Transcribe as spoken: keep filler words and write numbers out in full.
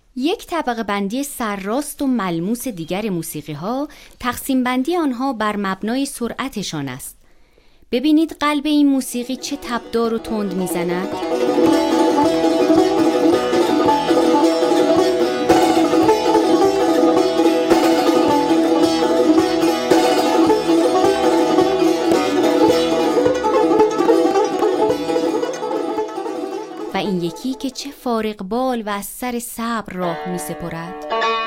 یک طبقه بندی سرراست و ملموس دیگر موسیقی ها تقسیم بندی آنها بر مبنای سرعتشان است. ببینید قلب این موسیقی چه تبدار و تند میزند. و این یکی که چه فارغ بال و از سر صبر راه می سپرد.